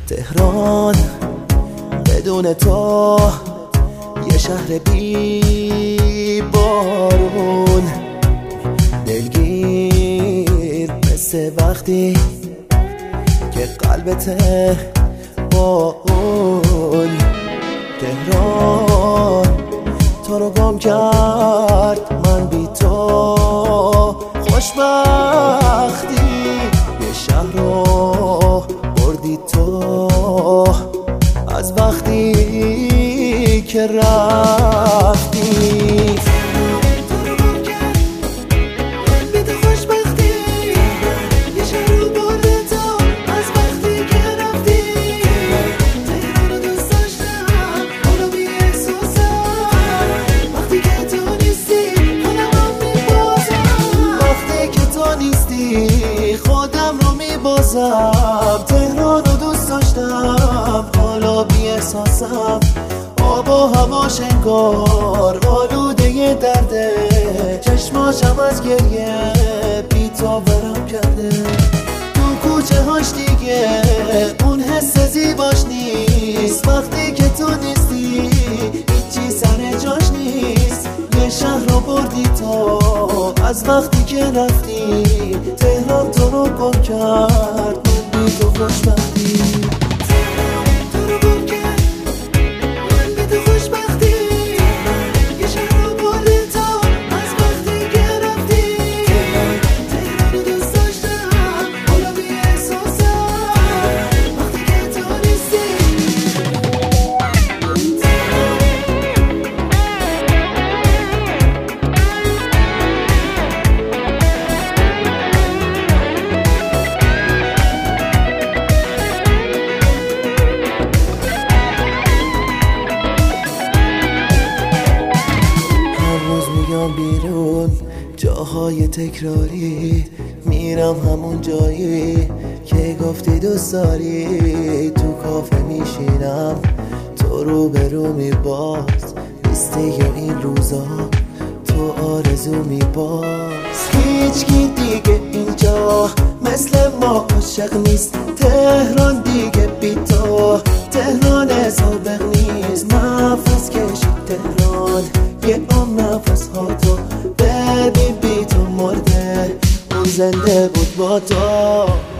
تهران بدون تو یه شهر بی بارون، دلگیر مثل وقتی که قلبته با اون. تهران تو رو گم کرد، من بی تو خوشبختی. یه شهر رو بردی تو از وقتی که رفتی. خودم رو میبازم، تهران رو دوست داشتم، حالا بی احساسم. آب و هواش انگار آلوده درده، چشماشم از گریه بی تا برم کرده. تو کوچه هاش دیگه اون حس زیباش نیست، وقتی که تو نیستی هیچی سر جاش نیست. یه شهر رو بردی تو از وقتی که رفتی، تهران تو رو گم کرد، من بی تو خوشبختی. بیرون جاهای تکراری، میرم همون جایی که گفتی دوست داری. تو کافه میشینم، تو رو به رو میباز، نیستی یا این روزا تو آرزو میباز. هیچکی دیگه اینجا مثل ما عاشق نیست، تهران دیگه بی تو تهران سابق نیست. نفس کشید تهران، یه نفس ها تو ببین بی تو مرده، اون زنده بود با تو.